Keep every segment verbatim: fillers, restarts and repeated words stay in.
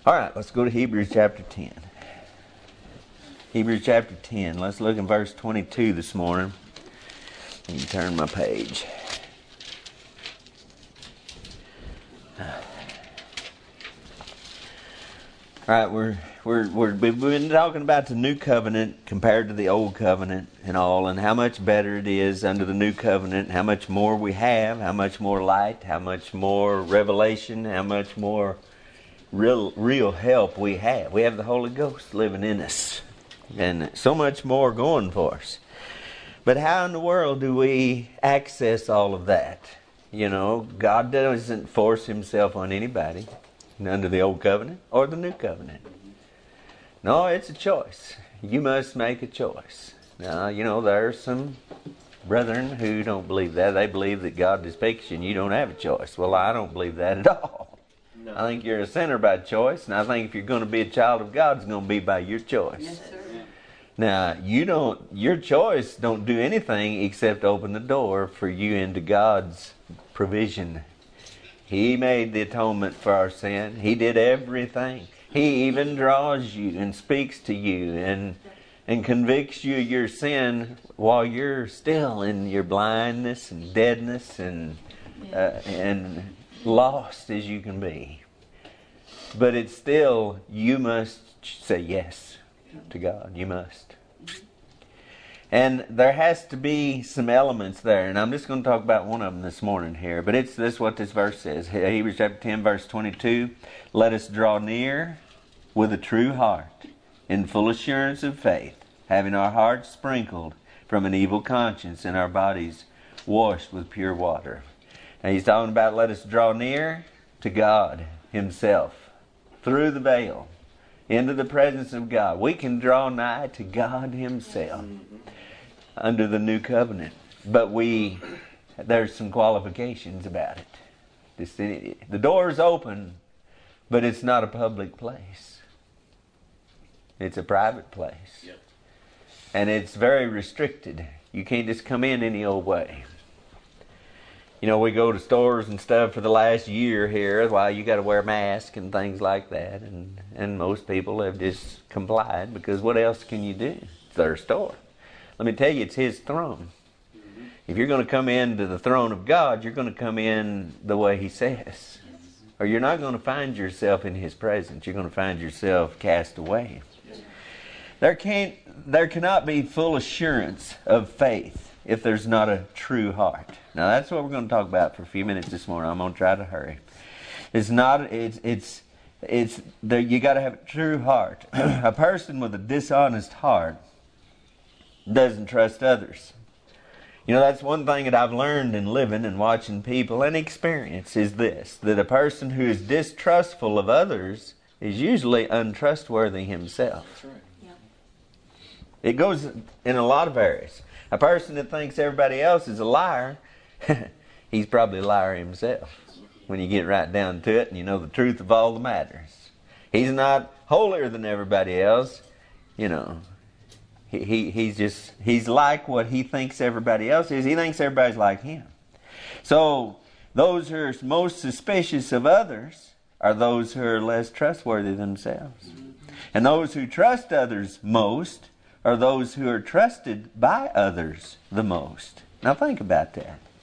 All right, let's go to Hebrews chapter ten. Hebrews chapter ten. Let's look in verse twenty-two this morning. You can turn my page. All right, we're we're we're we've been talking about the new covenant compared to the old covenant and all, and how much better it is under the new covenant. How much more we have, how much more light, how much more revelation, how much more real real help we have. We have the Holy Ghost living in us, and so much more going for us. But how in the world do we access all of that? You know, God doesn't force Himself on anybody under the old covenant or the new covenant. No, it's a choice. You must make a choice. Now, you know, there are some brethren who don't believe that. They believe that God is fiction. You don't have a choice. Well, I don't believe that at all. No. I think you're a sinner by choice, and I think if you're going to be a child of God, it's going to be by your choice. Yes, sir. Now, you don't, your choice don't do anything except open the door for you into God's provision. He made the atonement for our sin. He did everything. He even draws you and speaks to you and and convicts you of your sin while you're still in your blindness and deadness and uh, and lost as you can be. But it's still, you must say yes to God. You must. And there has to be some elements there, and I'm just going to talk about one of them this morning here. But it's this what this verse says. Hebrews chapter ten, verse twenty-two. Let us draw near with a true heart, in full assurance of faith, having our hearts sprinkled from an evil conscience and our bodies washed with pure water. Now he's talking about let us draw near to God Himself through the veil into the presence of God. We can draw nigh to God Himself under the new covenant, but we there's some qualifications about it. This, the door is open, but it's not a public place. It's a private place. Yep. And it's very restricted. You can't just come in any old way. You know, we go to stores and stuff for the last year here. Why, you got to wear a mask and things like that. And, and most people have just complied because what else can you do? It's their store. Let me tell you, it's His throne. Mm-hmm. If you're going to come into the throne of God, you're going to come in the way He says. Or you're not going to find yourself in His presence. You're going to find yourself cast away. There can't, there cannot be full assurance of faith if there's not a true heart. Now that's what we're going to talk about for a few minutes this morning. I'm going to try to hurry. It's not, it's, it's, it's, there, you got to have a true heart. A person with a dishonest heart doesn't trust others. You know, that's one thing that I've learned in living and watching people and experience is this, that a person who is distrustful of others is usually untrustworthy himself. That's right. It goes in a lot of areas. A person that thinks everybody else is a liar, he's probably a liar himself when you get right down to it and you know the truth of all the matters. He's not holier than everybody else, you know. He, he He's just, he's like what he thinks everybody else is. He thinks everybody's like him. So those who are most suspicious of others are those who are less trustworthy themselves. And those who trust others most are those who are trusted by others the most. Now think about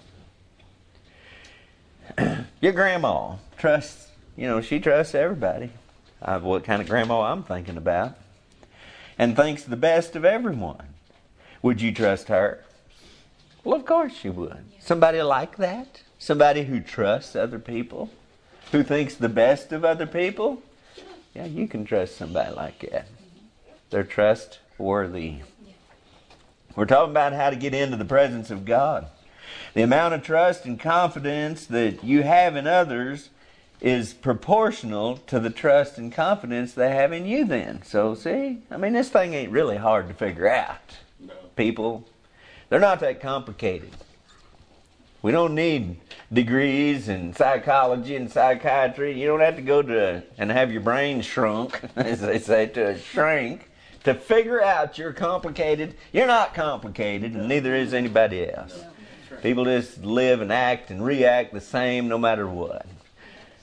that. Your grandma trusts, you know, she trusts everybody. Uh, what kind of grandma I'm thinking about. And thinks the best of everyone. Would you trust her? Well, of course you would. Somebody like that? Somebody who trusts other people? Who thinks the best of other people? Yeah, you can trust somebody like that. They're trustworthy. We're talking about how to get into the presence of God. The amount of trust and confidence that you have in others is proportional to the trust and confidence they have in you then. So see, I mean, this thing ain't really hard to figure out. No. People, they're not that complicated. We don't need degrees in psychology and psychiatry. You don't have to go to and have your brain shrunk, as they say, to a shrink, to figure out you're complicated. You're not complicated, and neither is anybody else. People just live and act and react the same no matter what.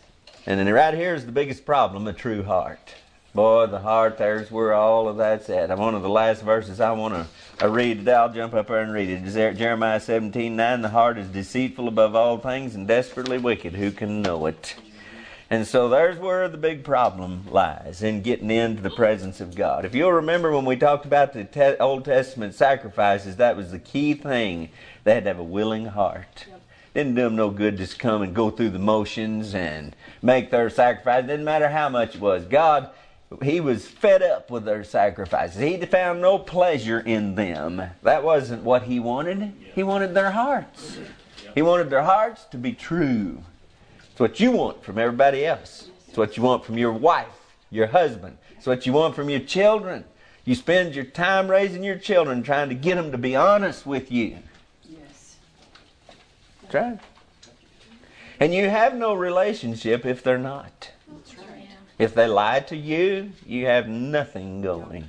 And then right here is the biggest problem, a true heart. Boy, the heart, there's where all of that's at. One of the last verses I want to I read today, I'll jump up there and read it. It's there, Jeremiah seventeen nine, the heart is deceitful above all things and desperately wicked. Who can know it? And so there's where the big problem lies, in getting into the presence of God. If you'll remember when we talked about the te- Old Testament sacrifices, that was the key thing. They had to have a willing heart. Yep. Didn't do them no good just come and go through the motions and make their sacrifice. Didn't matter how much it was. God, He was fed up with their sacrifices. He found no pleasure in them. That wasn't what He wanted. He wanted their hearts. He wanted their hearts to be true. It's what you want from everybody else. It's what you want from your wife, your husband. It's what you want from your children. You spend your time raising your children trying to get them to be honest with you. Yes. That's right. And you have no relationship if they're not. That's right. If they lie to you, you have nothing going.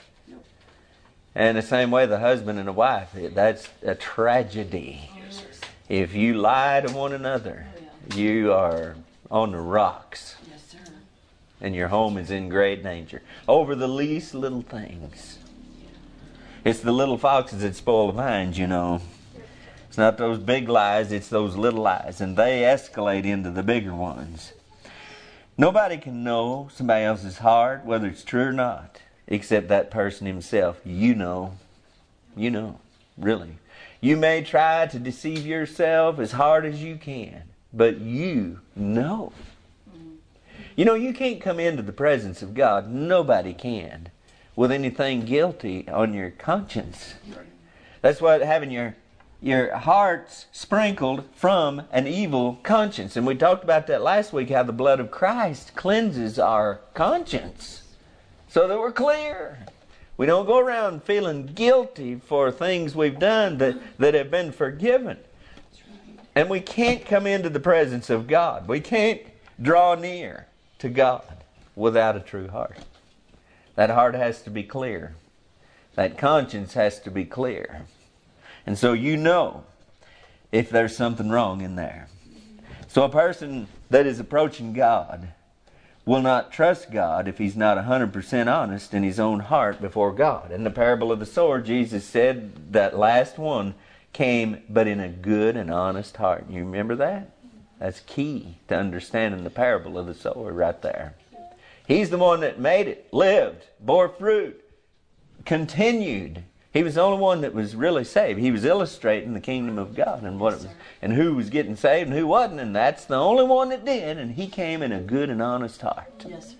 And the same way the husband and the wife, that's a tragedy. If you lie to one another, you are on the rocks. Yes, sir. And your home is in great danger. Over the least little things. It's the little foxes that spoil the vines, you know. It's not those big lies, it's those little lies. And they escalate into the bigger ones. Nobody can know somebody else's heart, whether it's true or not, except that person himself. You know. You know. Really. You may try to deceive yourself as hard as you can. But you know. You know, you can't come into the presence of God, nobody can, with anything guilty on your conscience. That's what having your your hearts sprinkled from an evil conscience. And we talked about that last week, how the blood of Christ cleanses our conscience so that we're clear. We don't go around feeling guilty for things we've done that, that have been forgiven. And we can't come into the presence of God. We can't draw near to God without a true heart. That heart has to be clear. That conscience has to be clear. And so you know if there's something wrong in there. So a person that is approaching God will not trust God if he's not one hundred percent honest in his own heart before God. In the parable of the sower, Jesus said that last one came but in a good and honest heart. You remember that? That's key to understanding the parable of the sower right there. He's the one that made it, lived, bore fruit, continued. He was the only one that was really saved. He was illustrating the kingdom of God and what it was, and who was getting saved and who wasn't, and that's the only one that did, and he came in a good and honest heart. Yes,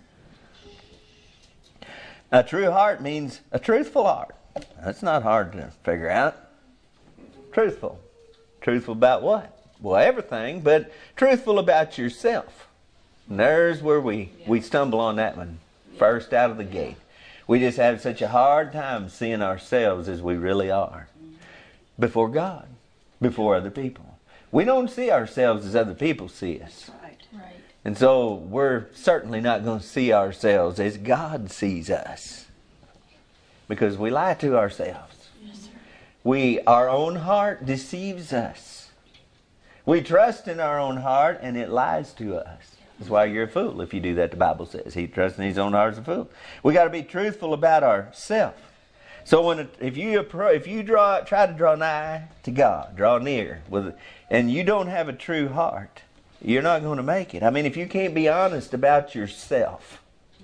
sir. A true heart means a truthful heart. That's not hard to figure out. Truthful. Truthful about what? Well, everything, but truthful about yourself. And there's where we, we stumble on that one first out of the gate. We just have such a hard time seeing ourselves as we really are before God, before other people. We don't see ourselves as other people see us. Right, right. And so we're certainly not going to see ourselves as God sees us, because we lie to ourselves. We, our own heart deceives us. We trust in our own heart and it lies to us. That's why you're a fool if you do that, the Bible says. He trusts in his own heart as a fool. We got to be truthful about ourselves. So when it, if you if you draw try to draw nigh to God, draw near with, and you don't have a true heart, you're not going to make it. I mean, if you can't be honest about yourself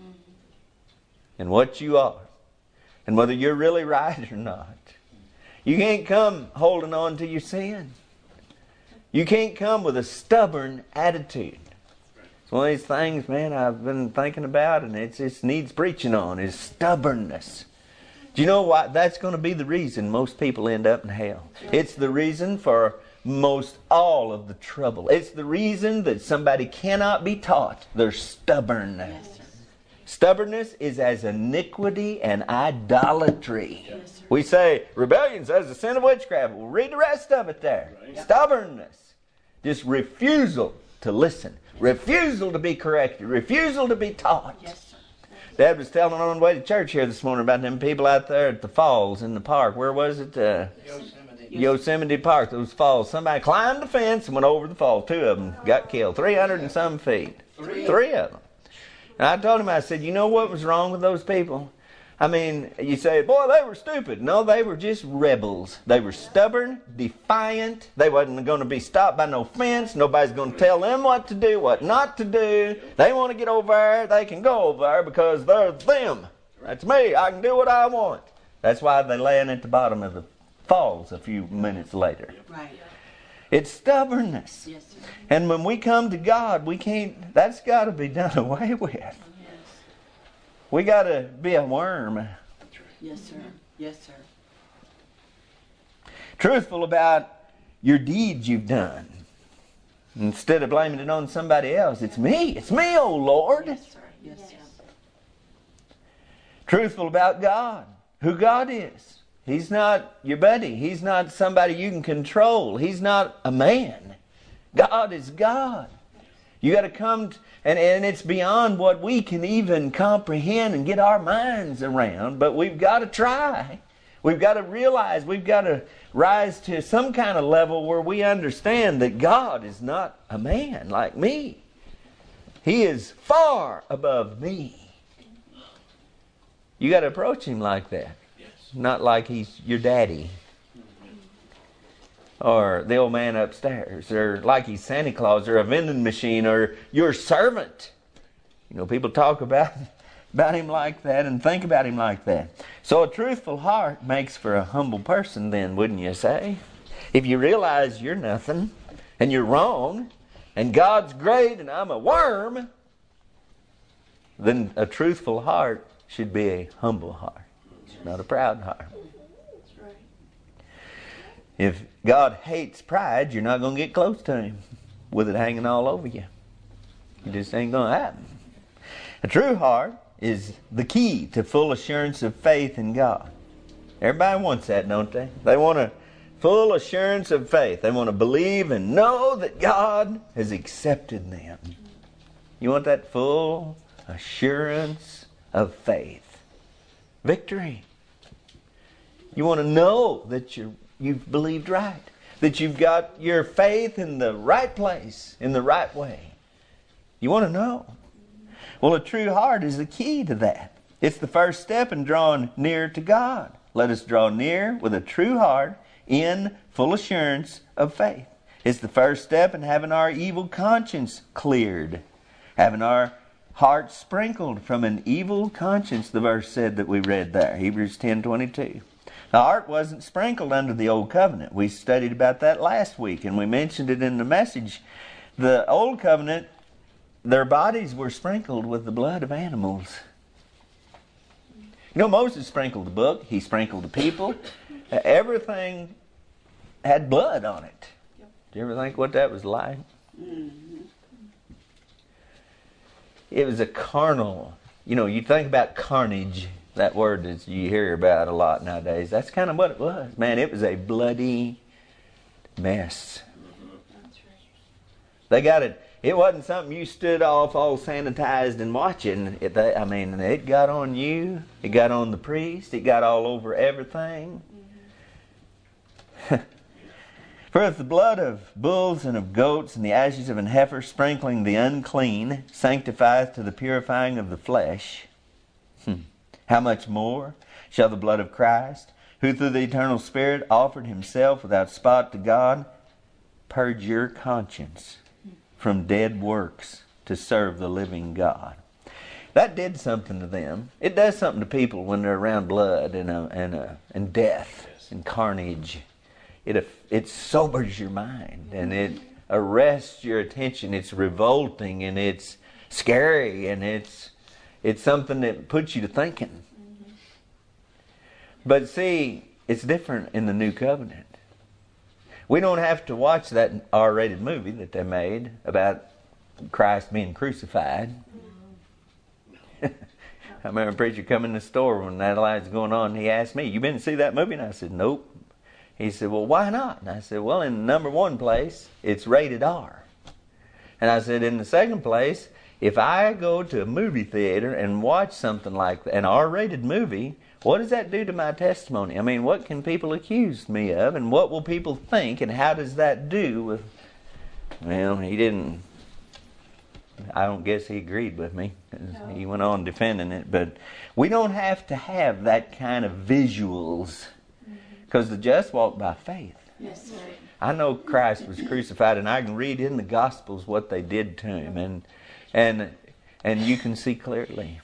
and what you are and whether you're really right or not, you can't come holding on to your sin. You can't come with a stubborn attitude. It's one of these things, man, I've been thinking about, and it just needs preaching on, is stubbornness. Do you know what? That's going to be the reason most people end up in hell. It's the reason for most all of the trouble. It's the reason that somebody cannot be taught. They're stubborn. Yes, sir. Stubbornness is as iniquity and idolatry. Yes, sir. We say rebellion says the sin of witchcraft. We'll read the rest of it there. Right. Stubbornness. Just refusal to listen. Refusal to be corrected. Refusal to be taught. Yes, sir. Dad was telling on the way to church here this morning about them people out there at the falls in the park. Where was it? Uh, Yosemite. Yosemite Park. Those falls. Somebody climbed the fence and went over the falls. Two of them got killed. three hundred and some feet. Three. Three of them. And I told him, I said, you know what was wrong with those people? I mean, you say, boy, they were stupid. No, they were just rebels. They were stubborn, defiant. They wasn't going to be stopped by no fence. Nobody's going to tell them what to do, what not to do. They want to get over there, they can go over there because they're them. That's me. I can do what I want. That's why they're laying at the bottom of the falls a few minutes later. Right. It's stubbornness. Yes, sir. And when we come to God, we can't, that's got to be done away with. Yes. We got to be a worm. Yes, sir. Yes, sir. Truthful about your deeds you've done. Instead of blaming it on somebody else, it's me. It's me, oh Lord. Yes, sir. Yes, sir. Truthful about God, who God is. He's not your buddy. He's not somebody you can control. He's not a man. God is God. You got to come, to, and, and it's beyond what we can even comprehend and get our minds around, but we've got to try. We've got to realize, we've got to rise to some kind of level where we understand that God is not a man like me. He is far above me. You got to approach Him like that. Not like He's your daddy. Or the old man upstairs. Or like He's Santa Claus or a vending machine or your servant. You know, people talk about, about Him like that and think about Him like that. So a truthful heart makes for a humble person then, wouldn't you say? If you realize you're nothing and you're wrong and God's great and I'm a worm, then a truthful heart should be a humble heart. Not a proud heart. That's right. If God hates pride, you're not going to get close to Him with it hanging all over you. It just ain't going to happen. A true heart is the key to full assurance of faith in God. Everybody wants that, don't they? They want a full assurance of faith. They want to believe and know that God has accepted them. You want that full assurance of faith. Victory. You want to know that you're, you've believed right. That you've got your faith in the right place, in the right way. You want to know. Well, a true heart is the key to that. It's the first step in drawing near to God. Let us draw near with a true heart in full assurance of faith. It's the first step in having our evil conscience cleared. Having our heart sprinkled from an evil conscience, the verse said that we read there, Hebrews ten twenty-two. The heart wasn't sprinkled under the old covenant. We studied about that last week, and we mentioned it in the message. The old covenant, their bodies were sprinkled with the blood of animals. You know, Moses sprinkled the book. He sprinkled the people. Uh, everything had blood on it. Do you ever think what that was like? Mm-hmm. It was a carnal. You know, you think about carnage. That word that you hear about a lot nowadays. That's kind of what it was. Man, it was a bloody mess. That's right. They got it. It wasn't something you stood off all sanitized and watching. It, they, I mean, it got on you. It got on the priest. It got all over everything. Mm-hmm. For if the blood of bulls and of goats and the ashes of an heifer sprinkling the unclean sanctifieth to the purifying of the flesh, hmm, how much more shall the blood of Christ, who through the eternal Spirit offered Himself without spot to God, purge your conscience from dead works to serve the living God. That did something to them. It does something to people when they're around blood and uh, and uh, and death and carnage. It it sobers your mind and it arrests your attention. It's revolting and it's scary and it's it's something that puts you to thinking. Mm-hmm. But see, it's different in the new covenant. We don't have to watch that R-rated movie that they made about Christ being crucified. Mm-hmm. I remember a preacher come in the store when that light was going on and he asked me, "You been to see that movie?" And I said, "Nope." He said, "Well, why not?" And I said, "Well, in the number one place, it's rated R." And I said, "In the second place, if I go to a movie theater and watch something like an R-rated movie, what does that do to my testimony? I mean, what can people accuse me of, and what will people think, and how does that do with..." Well, he didn't I don't guess he agreed with me. He went on defending it. But we don't have to have that kind of visuals, because the just walk by faith. Yes, sir. I know Christ was crucified, and I can read in the Gospels what they did to him, and and and you can see clearly.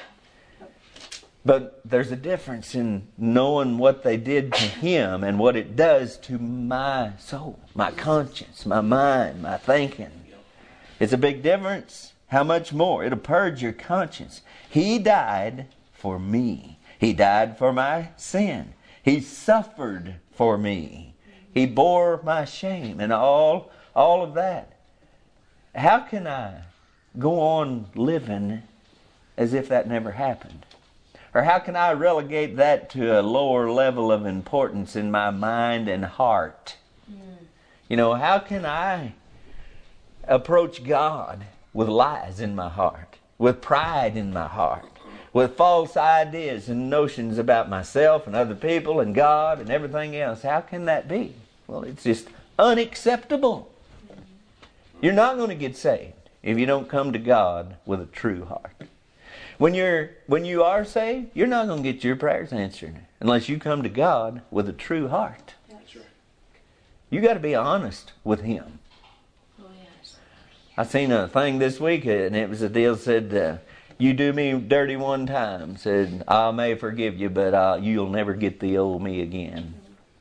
But there's a difference in knowing what they did to him and what it does to my soul, my conscience, my mind, my thinking. It's a big difference. How much more? It'll purge your conscience. He died for me. He died for my sin. He suffered for me. He bore my shame and all, all of that. How can I go on living as if that never happened? Or how can I relegate that to a lower level of importance in my mind and heart? Mm. You know, how can I approach God with lies in my heart, with pride in my heart, with false ideas and notions about myself and other people and God and everything else? How can that be? Well, it's just unacceptable. You're not going to get saved if you don't come to God with a true heart. When you're when you are saved, you're not going to get your prayers answered unless you come to God with a true heart. That's right. You got to be honest with Him. Oh, yes. I seen a thing this week, and it was a deal said, uh, "You do me dirty one time," said, "I may forgive you, but uh, you'll never get the old me again."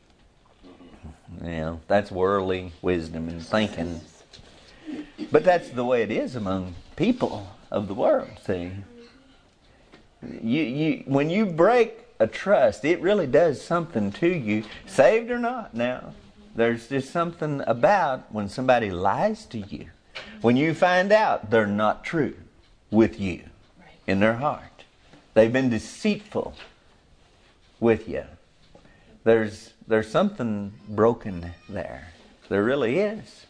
You know, that's worldly wisdom and thinking. But that's the way it is among people of the world, see. You, you, when you break a trust, it really does something to you, saved or not now. There's just something about when somebody lies to you. When you find out they're not true with you in their heart. They've been deceitful with you. There's, there's something broken there. There really is.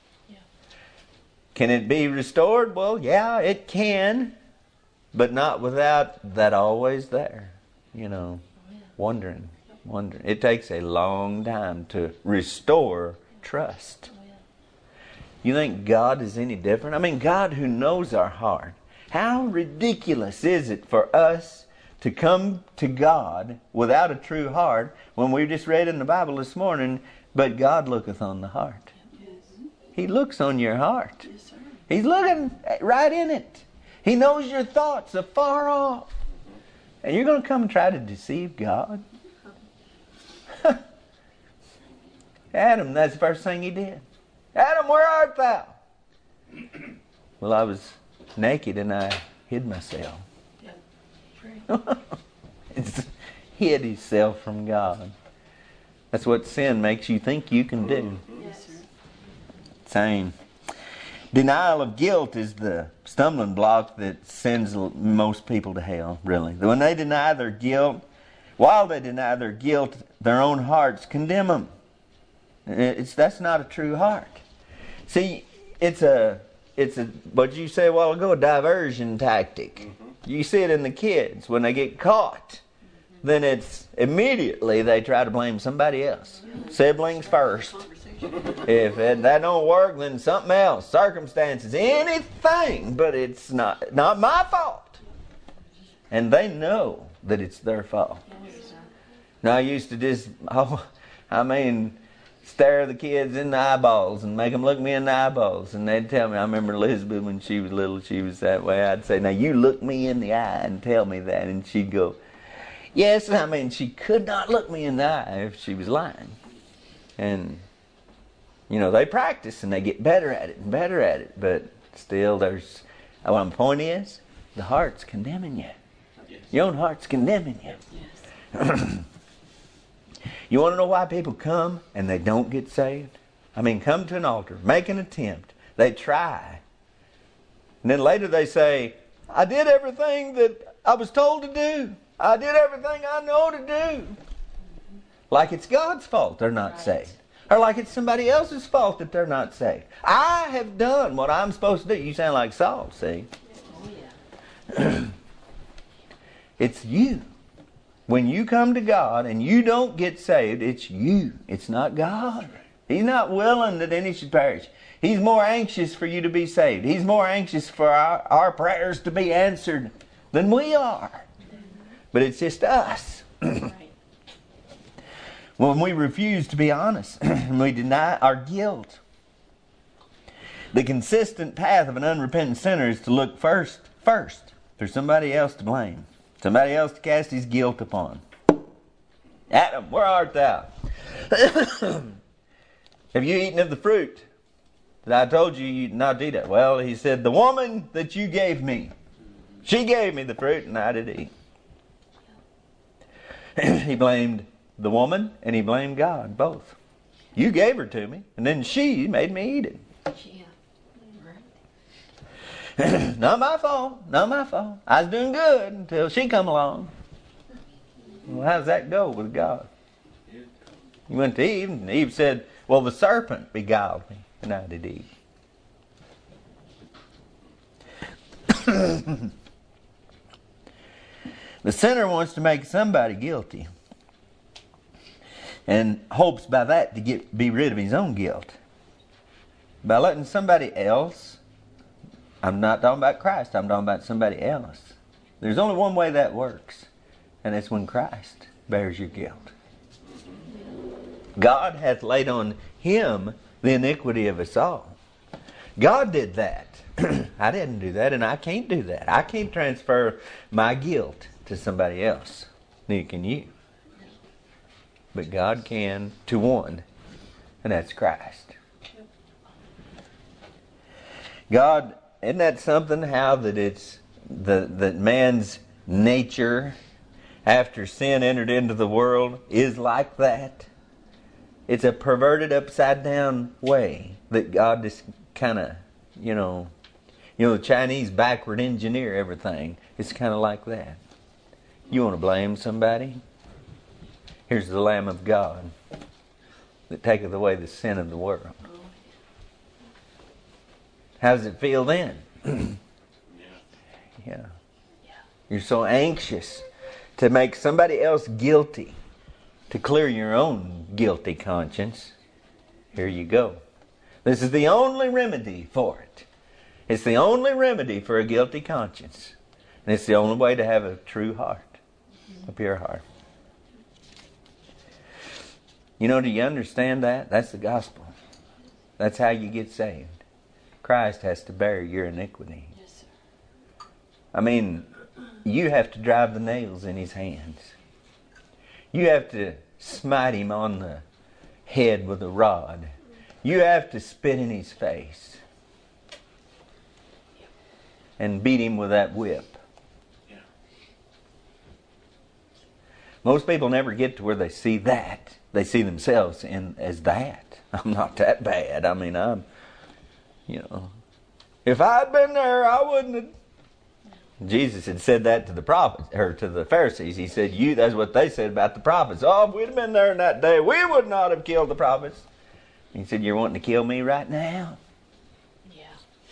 Can it be restored? Well, yeah, it can. But not without that always there, you know, wondering, wondering. It takes a long time to restore trust. You think God is any different? I mean, God who knows our heart. How ridiculous is it for us to come to God without a true heart when we just read in the Bible this morning, but God looketh on the heart. He looks on your heart. He's looking right in it. He knows your thoughts afar off. And you're going to come and try to deceive God? Adam, that's the first thing he did. Adam, where art thou? Well, I was naked and I hid myself. It's hid himself from God. That's what sin makes you think you can do. Yes, sir. Same. Denial of guilt is the stumbling block that sends most people to hell, really. When they deny their guilt, while they deny their guilt, their own hearts condemn them. It's, that's not a true heart. See, it's a, it's a, what you say a while ago, a diversion tactic. Mm-hmm. You see it in the kids. When they get caught, then it's immediately they try to blame somebody else. Siblings first. If it, that don't work, then something else, circumstances, anything, but it's not not my fault. And they know that it's their fault. Now I used to just, oh, I mean, stare the kids in the eyeballs and make them look me in the eyeballs. And they'd tell me, I remember Elizabeth when she was little, she was that way. I'd say, now you look me in the eye and tell me that. And she'd go, yes. I mean, she could not look me in the eye if she was lying. And you know, they practice and they get better at it and better at it. But still, there's, what my point is, the heart's condemning you. Yes. Your own heart's condemning you. Yes. You want to know why people come and they don't get saved? I mean, come to an altar, make an attempt. They try. And then later they say, I did everything that I was told to do. I did everything I know to do. Like it's God's fault they're not right. saved. Or like it's somebody else's fault that they're not saved. I have done what I'm supposed to do. You sound like Saul, see? Oh, yeah. It's you. When you come to God and you don't get saved, it's you. It's not God. He's not willing that any should perish. He's more anxious for you to be saved. He's more anxious for our, our prayers to be answered than we are. But it's just us. Right. When we refuse to be honest and we deny our guilt. The consistent path of an unrepentant sinner is to look first, first for somebody else to blame. Somebody else to cast his guilt upon. Adam, where art thou? Have you eaten of the fruit that I told you you'd not eat it? Well, he said, the woman that you gave me, she gave me the fruit and I did eat. He blamed the woman and he blamed God, both. You gave her to me and then she made me eat it. Yeah. Right. Not my fault, not my fault. I was doing good until she come along. Well, how does that go with God? You went to Eve and Eve said, well, the serpent beguiled me and I did eat. The sinner wants to make somebody guilty and hopes by that to get be rid of his own guilt. By letting somebody else, I'm not talking about Christ, I'm talking about somebody else. There's only one way that works, and it's when Christ bears your guilt. God hath laid on him the iniquity of us all. God did that. I didn't do that, and I can't do that. I can't transfer my guilt to somebody else. Neither can you. But God can to one, and that's Christ. God, isn't that something, how that it's the that man's nature after sin entered into the world is like that? It's a perverted, upside down way that God just kind of, you know, you know, the Chinese backward engineer everything. It's kind of like that. You want to blame somebody? Here's the Lamb of God that taketh away the sin of the world. How does it feel then? Yeah. You're so anxious to make somebody else guilty, to clear your own guilty conscience. Here you go. This is the only remedy for it. It's the only remedy for a guilty conscience. And it's the only way to have a true heart, a pure heart. You know, do you understand that? That's the gospel. That's how you get saved. Christ has to bear your iniquity. Yes, sir. I mean, you have to drive the nails in his hands. You have to smite him on the head with a rod. You have to spit in his face and beat him with that whip. Most people never get to where they see that. They see themselves in as that. I'm not that bad. I mean, I'm, you know, if I'd been there, I wouldn't have. Jesus had said that to the prophets, or to the Pharisees. He said, "You." That's what they said about the prophets. Oh, if we'd have been there in that day, we would not have killed the prophets. He said, "You're wanting to kill me right now." Yeah.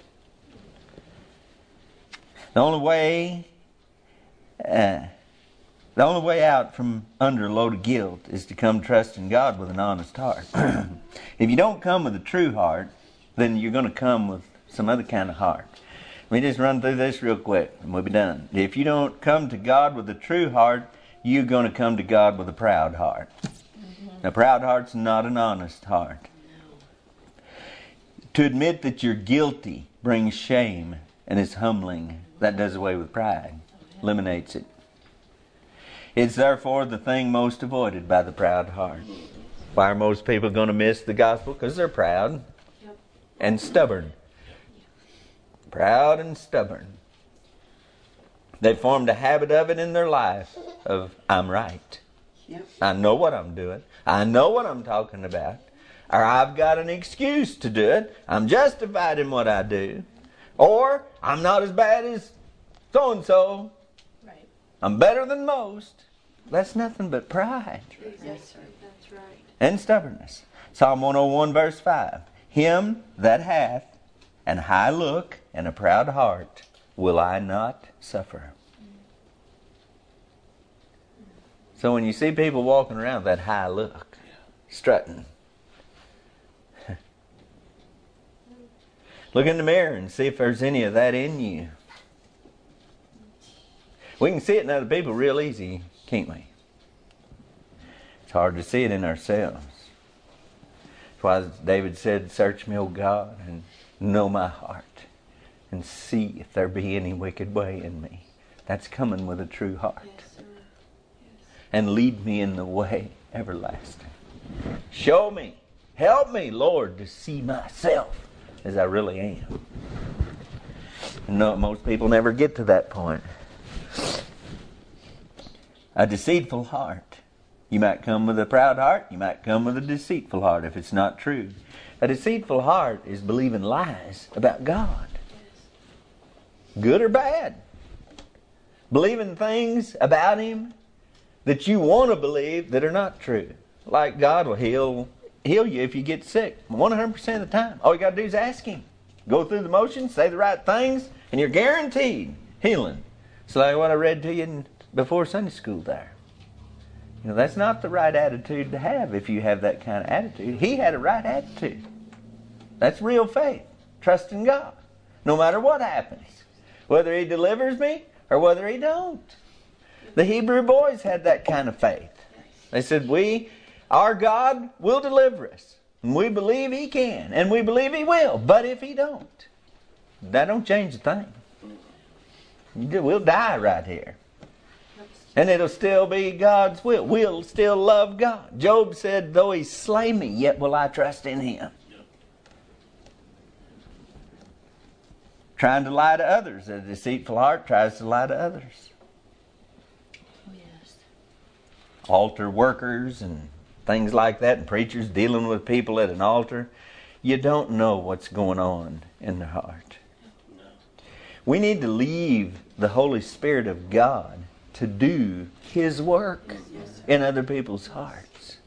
The only way, uh, the only way out from under a load of guilt is to come trust in God with an honest heart. If you don't come with a true heart, then you're going to come with some other kind of heart. Let me just run through this real quick and we'll be done. If you don't come to God with a true heart, you're going to come to God with a proud heart. Mm-hmm. A proud heart's not an honest heart. No. To admit that you're guilty brings shame and is humbling. That does away with pride, eliminates it. It's therefore the thing most avoided by the proud heart. Why are most people going to miss the gospel? Because they're proud yep. and stubborn. Proud and stubborn. They formed a habit of it in their life of, I'm right. Yep. I know what I'm doing. I know what I'm talking about. Or I've got an excuse to do it. I'm justified in what I do. Or I'm not as bad as so-and-so. Right. I'm better than most. That's nothing but pride. Yes, sir. That's right. And stubbornness. Psalm one oh one verse five. Him that hath an high look and a proud heart will I not suffer. So when you see people walking around with that high look, strutting, Look in the mirror and see if there's any of that in you. We can see it in other people real easy, can't we? It's hard to see it in ourselves. That's why David said, search me, O God, and know my heart, and see if there be any wicked way in me. That's coming with a true heart. Yes, sir. Yes. And lead me in the way everlasting. Show me, help me, Lord, to see myself as I really am. No, most people never get to that point. A deceitful heart. You might come with a proud heart. You might come with a deceitful heart if it's not true. A deceitful heart is believing lies about God. Yes. Good or bad. Believing things about Him that you want to believe that are not true. Like God will heal, heal you if you get sick one hundred percent of the time. All you got to do is ask Him. Go through the motions, say the right things, and you're guaranteed healing. So like what I read to you in, before Sunday school there. You know, that's not the right attitude to have if you have that kind of attitude. He had a right attitude. That's real faith. Trust in God. No matter what happens. Whether He delivers me or whether He don't. The Hebrew boys had that kind of faith. They said, we, our God will deliver us. And we believe He can. And we believe He will. But if He don't, that don't change a thing. We'll die right here. And it'll still be God's will. We'll still love God. Job said, though He slay me, yet will I trust in Him. Trying to lie to others. A deceitful heart tries to lie to others. Oh, yes. Altar workers and things like that, and preachers dealing with people at an altar. You don't know what's going on in their heart. No. We need to leave the Holy Spirit of God to do His work in other people's hearts.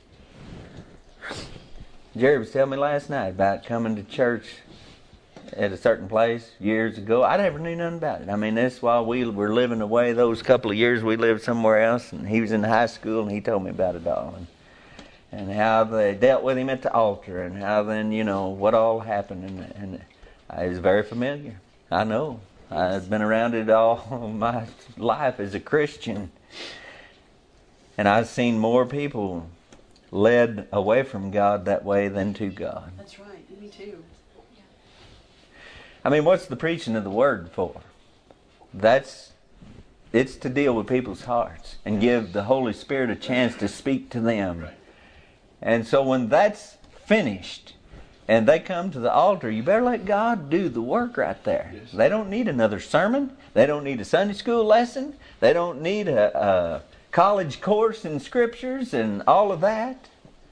Jerry was telling me last night about coming to church at a certain place years ago. I never knew nothing about it. I mean, that's while we were living away those couple of years we lived somewhere else, and he was in high school, and he told me about it all. And, and how they dealt with him at the altar, and how then, you know, what all happened. And, and I was very familiar. I know. I've been around it all my life as a Christian. And I've seen more people led away from God that way than to God. That's right. Me too. I mean, what's the preaching of the Word for? That's, it's to deal with people's hearts and give the Holy Spirit a chance to speak to them. Right. And so when that's finished, and they come to the altar, you better let God do the work right there. Yes. They don't need another sermon. They don't need a Sunday school lesson. They don't need a, a college course in scriptures and all of that.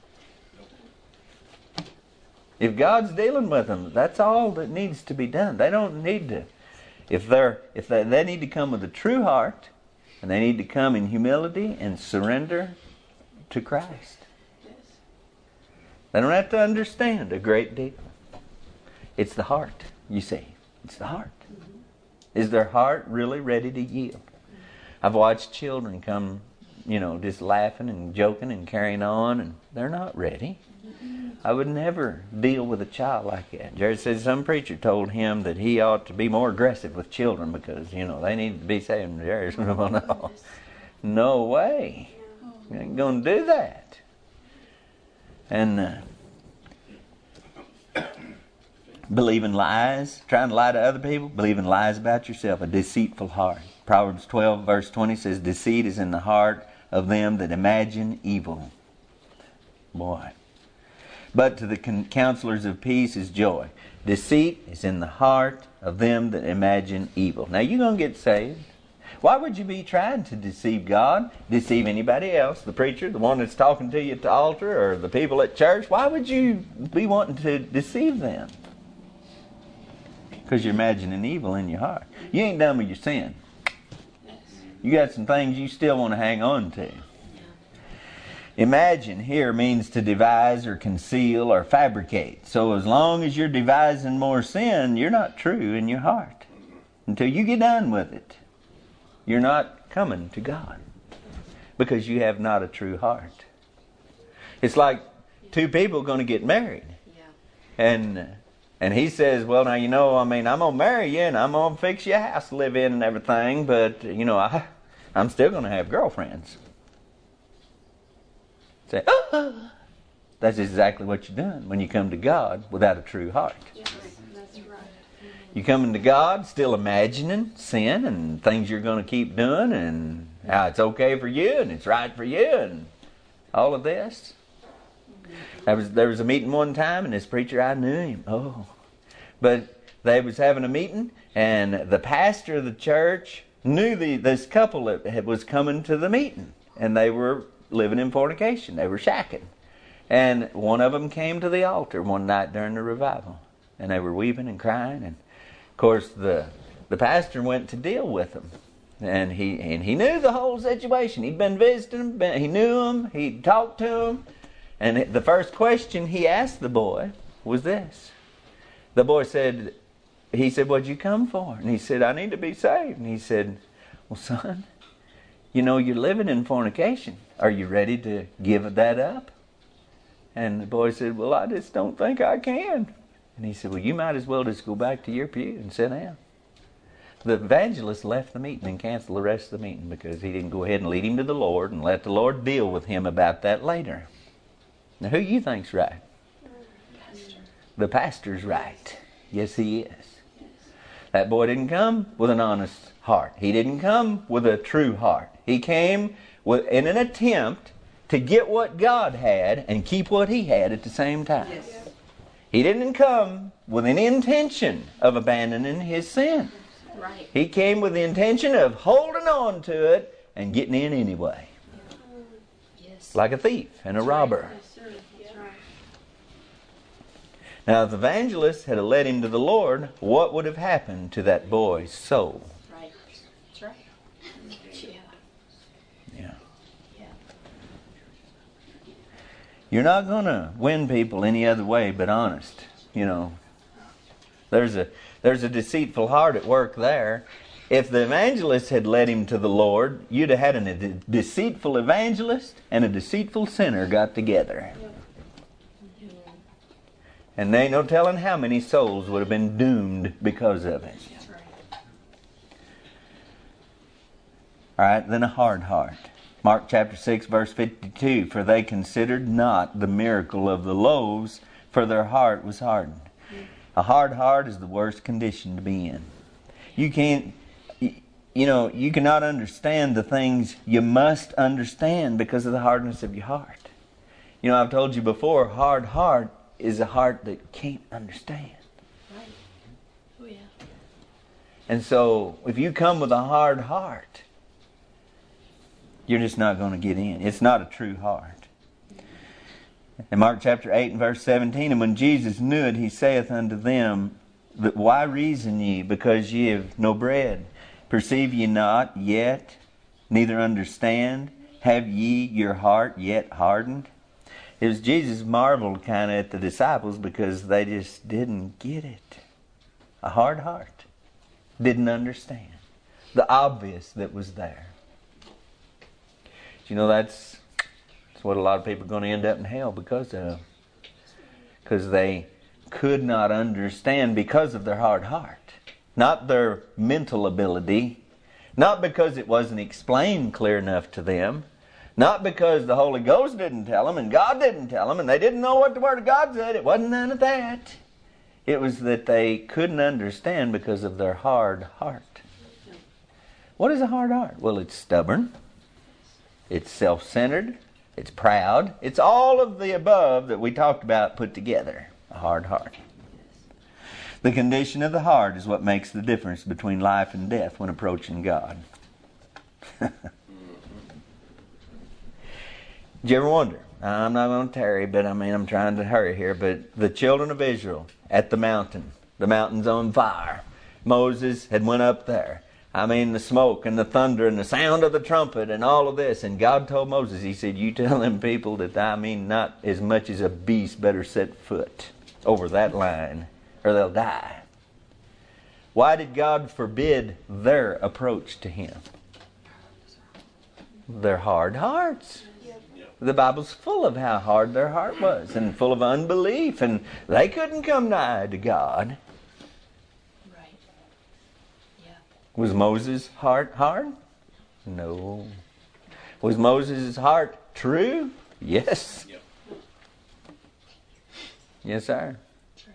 If God's dealing with them, that's all that needs to be done. They don't need to. If they're, if they, they need to come with a true heart, and they need to come in humility and surrender to Christ. They don't have to understand a great deal. It's the heart, you see. It's the heart. Mm-hmm. Is their heart really ready to yield? Mm-hmm. I've watched children come, you know, just laughing and joking and carrying on, and they're not ready. Mm-hmm. I would never deal with a child like that. Jared said some preacher told him that he ought to be more aggressive with children because, you know, they need to be saying, Jared, well, no, no way. You ain't going to do that. And uh, believing lies, trying to lie to other people, believing lies about yourself, a deceitful heart. Proverbs twelve verse twenty says, deceit is in the heart of them that imagine evil. Boy. But to the counselors of peace is joy. Deceit is in the heart of them that imagine evil. Now you're going to get saved. Why would you be trying to deceive God, deceive anybody else, the preacher, the one that's talking to you at the altar, or the people at church? Why would you be wanting to deceive them? Because you're imagining evil in your heart. You ain't done with your sin. You got some things you still want to hang on to. Imagine here means to devise or conceal or fabricate. So as long as you're devising more sin, you're not true in your heart. Until you get done with it, you're not coming to God. Because you have not a true heart. It's like two people going to get married. Yeah. And uh, And he says, well, now, you know, I mean, I'm going to marry you and I'm going to fix you a house to live in and everything, but, you know, I, I'm still going to have girlfriends. Say, oh, that's exactly what you're doing when you come to God without a true heart. Yes, that's right. You coming to God still imagining sin and things you're going to keep doing and how it's okay for you and it's right for you and all of this. There was, there was a meeting one time, and this preacher, I knew him. Oh. But they was having a meeting, and the pastor of the church knew the, this couple that had, was coming to the meeting. And they were living in fornication. They were shacking. And one of them came to the altar one night during the revival. And they were weeping and crying. And, of course, the, the pastor went to deal with them. And he, and he knew the whole situation. He'd been visiting them. He knew them. He talked to them. And the first question he asked the boy was this. The boy said, he said, what'd you come for? And he said, I need to be saved. And he said, well, son, you know, you're living in fornication. Are you ready to give that up? And the boy said, well, I just don't think I can. And he said, well, you might as well just go back to your pew and sit down. The evangelist left the meeting and canceled the rest of the meeting because he didn't go ahead and lead him to the Lord and let the Lord deal with him about that later. Now, who you think's right? Pastor. The pastor's right. Yes, he is. Yes. That boy didn't come with an honest heart. He didn't come with a true heart. He came with, in an attempt to get what God had and keep what he had at the same time. Yes. He didn't come with any intention of abandoning his sin. Right. He came with the intention of holding on to it and getting in anyway. Yes. Like a thief and a robber. Yes, sir. That's right. Now, if the evangelist had led him to the Lord, what would have happened to that boy's soul? Right. That's right. Yeah. Yeah. Yeah. You're not going to win people any other way but honest. You know, there's a there's a deceitful heart at work there. If the evangelist had led him to the Lord, you'd have had a de- deceitful evangelist and a deceitful sinner got together. And there ain't no telling how many souls would have been doomed because of it. That's right. All right, then a hard heart. Mark chapter six, verse fifty-two, for they considered not the miracle of the loaves, for their heart was hardened. A hard heart is the worst condition to be in. You can't, you know, you cannot understand the things you must understand because of the hardness of your heart. You know, I've told you before, hard heart is a heart that can't understand. Right. Oh, yeah. And so, if you come with a hard heart, you're just not going to get in. It's not a true heart. In Mark chapter eight and verse seventeen, and when Jesus knew it, he saith unto them, that why reason ye, because ye have no bread? Perceive ye not yet, neither understand? Have ye your heart yet hardened? It was Jesus marveled kind of at the disciples because they just didn't get it. A hard heart. Didn't understand the obvious that was there. You know, that's, that's what a lot of people are going to end up in hell because of. Because they could not understand because of their hard heart. Not their mental ability. Not because it wasn't explained clear enough to them. Not because the Holy Ghost didn't tell them and God didn't tell them and they didn't know what the Word of God said. It wasn't none of that. It was that they couldn't understand because of their hard heart. What is a hard heart? Well, it's stubborn. It's self-centered. It's proud. It's all of the above that we talked about put together. A hard heart. The condition of the heart is what makes the difference between life and death when approaching God. Did you ever wonder? I'm not going to tarry, but I mean, I'm trying to hurry here. But the children of Israel at the mountain, the mountain's on fire. Moses had went up there. I mean, the smoke and the thunder and the sound of the trumpet and all of this. And God told Moses, he said, you tell them people that I mean not as much as a beast better set foot over that line or they'll die. Why did God forbid their approach to Him? Their hard hearts. The Bible's full of how hard their heart was and full of unbelief, and they couldn't come nigh to God. Right. Yeah. Was Moses' heart hard? No. Was Moses' heart true? Yes. Yep. Yes, sir. True.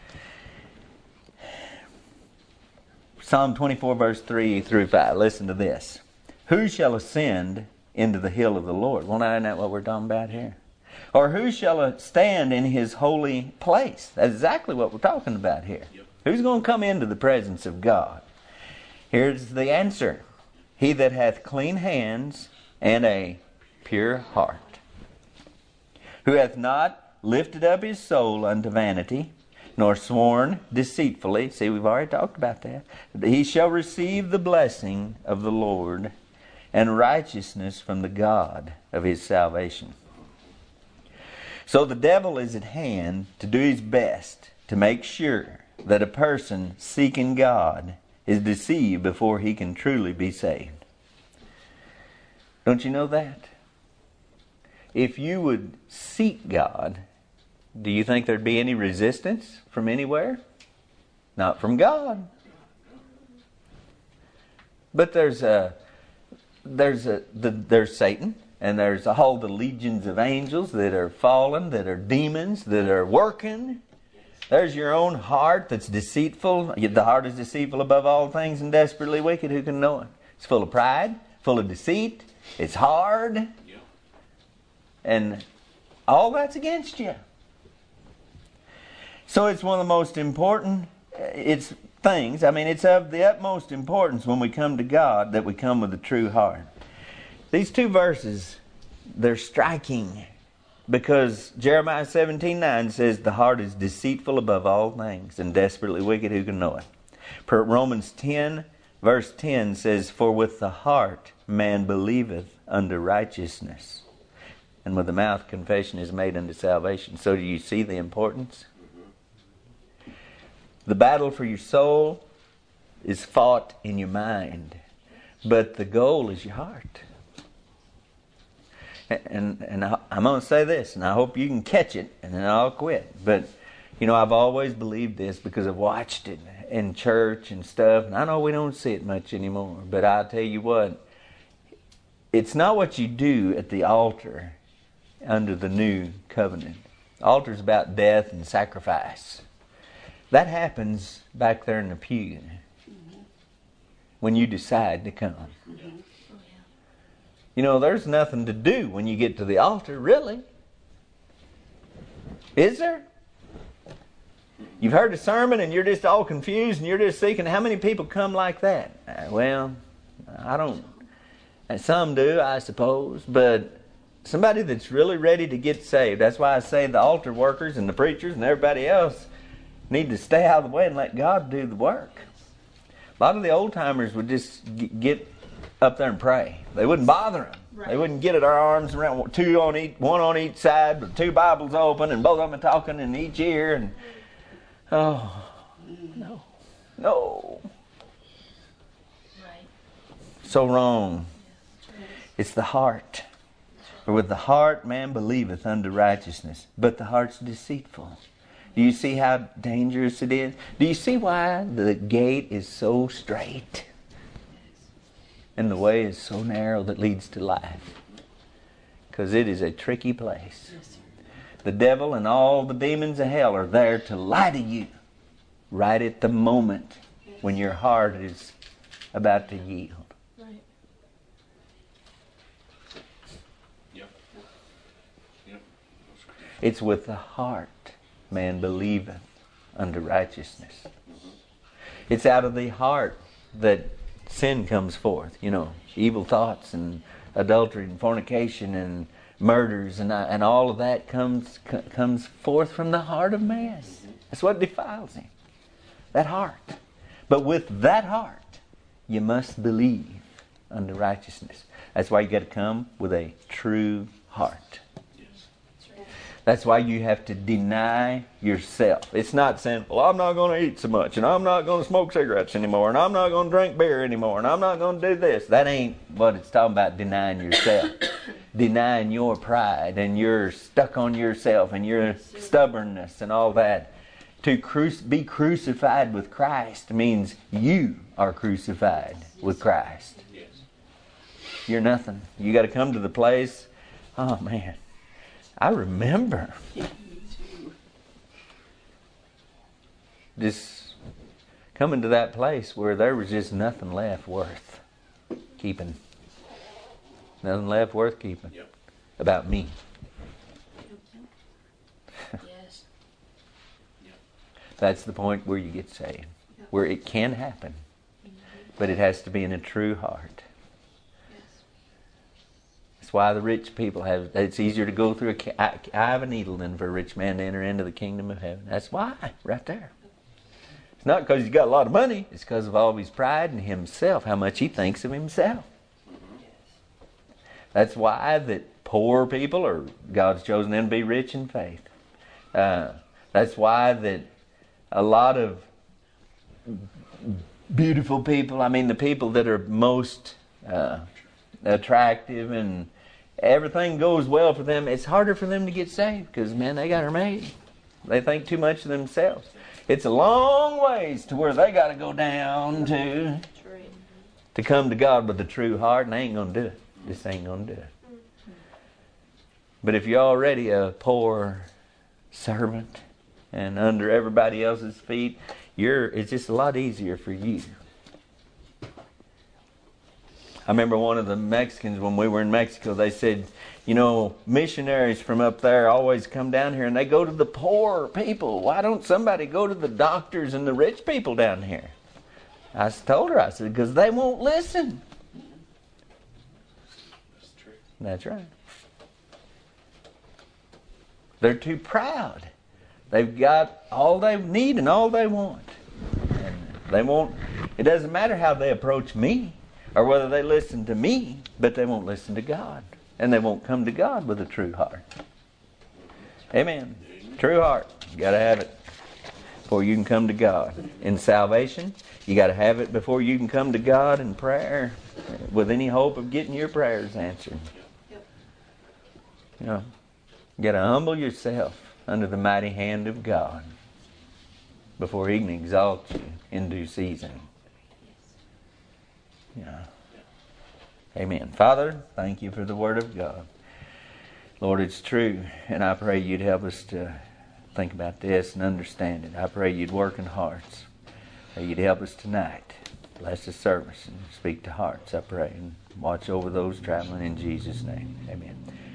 Psalm twenty-four, verse three through five. Listen to this. Who shall ascend into the hill of the Lord? Well, now, isn't that what we're talking about here? Or who shall stand in his holy place? That's exactly what we're talking about here. Yep. Who's going to come into the presence of God? Here's the answer. He that hath clean hands and a pure heart, who hath not lifted up his soul unto vanity, nor sworn deceitfully. See, we've already talked about that. He shall receive the blessing of the Lord and righteousness from the God of his salvation. So the devil is at hand to do his best to make sure that a person seeking God is deceived before he can truly be saved. Don't you know that? If you would seek God, do you think there'd be any resistance from anywhere? Not from God. But there's a there's a the, there's Satan, and there's all the legions of angels that are fallen, that are demons, that are working. There's your own heart that's deceitful. The heart is deceitful above all things and desperately wicked. Who can know it? It's full of pride, full of deceit. It's hard. Yeah. And all that's against you. So it's one of the most important it's things. I mean, it's of the utmost importance when we come to God that we come with a true heart. These two verses, they're striking because Jeremiah seventeen nine says the heart is deceitful above all things and desperately wicked. Who can know it? Per Romans ten verse ten says, for with the heart man believeth unto righteousness, and with the mouth confession is made unto salvation. So do you see the importance? The battle for your soul is fought in your mind, but the goal is your heart. And and I, I'm going to say this, and I hope you can catch it, and then I'll quit. But, you know, I've always believed this because I've watched it in church and stuff, and I know we don't see it much anymore. But I'll tell you what, it's not what you do at the altar under the new covenant. The altar's about death and sacrifice. That happens back there in the pew mm-hmm. when you decide to come. Mm-hmm. Oh, yeah. You know, there's nothing to do when you get to the altar, really. Is there? You've heard a sermon and you're just all confused and you're just seeking. How many people come like that? Uh, well, I don't. Some do, I suppose. But somebody that's really ready to get saved. That's why I say the altar workers and the preachers and everybody else need to stay out of the way and let God do the work. A lot of the old timers would just get up there and pray. They wouldn't bother them. Right. They wouldn't get at our arms around, two on each, one on each side, with two Bibles open, and both of them talking in each ear. And oh, no, no, right. So wrong. It's the heart. For with the heart man believeth unto righteousness, but the heart's deceitful. Do you see how dangerous it is? Do you see why the gate is so straight and the way is so narrow that leads to life? Because it is a tricky place. The devil and all the demons of hell are there to lie to you right at the moment when your heart is about to yield. Right. Yep. Yep. It's with the heart man believeth unto righteousness. Mm-hmm. It's out of the heart that sin comes forth. You know, evil thoughts and adultery and fornication and murders and and all of that comes c- comes forth from the heart of man. Mm-hmm. That's what defiles him. That heart. But with that heart, you must believe unto righteousness. That's why you got to come with a true heart. That's why you have to deny yourself. It's not saying, well, I'm not going to eat so much, and I'm not going to smoke cigarettes anymore, and I'm not going to drink beer anymore, and I'm not going to do this. That ain't what it's talking about, denying yourself. denying your pride and you're stuck on yourself and your stubbornness and all that. To cru- be crucified with Christ means you are crucified with Christ. Yes. You're nothing. You got to come to the place. Oh man, I remember just coming to that place where there was just nothing left worth keeping. Nothing left worth keeping. Yep. About me. Yes. That's the point where you get saved. Where it can happen. But it has to be in a true heart. That's why the rich people have, it's easier to go through a eye of a needle than for a rich man to enter into the kingdom of heaven. That's why, right there. It's not because he's got a lot of money. It's because of all his pride in himself, how much he thinks of himself. That's why that poor people, are God's chosen them to be rich in faith. Uh, that's why that a lot of beautiful people, I mean the people that are most uh, attractive and everything goes well for them, it's harder for them to get saved because, man, they got her made. They think too much of themselves. It's a long ways to where they got to go down to to come to God with a true heart, and they ain't going to do it. This ain't going to do it. But if you're already a poor servant and under everybody else's feet, you're it's just a lot easier for you. I remember one of the Mexicans, when we were in Mexico, they said, you know, missionaries from up there always come down here and they go to the poor people. Why don't somebody go to the doctors and the rich people down here? I told her, I said, because they won't listen. That's true. That's right. They're too proud. They've got all they need and all they want. And they won't, it doesn't matter how they approach me or whether they listen to me, but they won't listen to God. And they won't come to God with a true heart. Amen. True heart. You got to have it before you can come to God. In salvation, you got to have it before you can come to God in prayer with any hope of getting your prayers answered. You know, you got to humble yourself under the mighty hand of God before He can exalt you in due season. Yeah. Amen. Father, thank you for the Word of God. Lord, it's true, and I pray you'd help us to think about this and understand it. I pray you'd work in hearts. Pray you'd help us tonight. Bless the service and speak to hearts, I pray, and watch over those traveling in Jesus' name. Amen.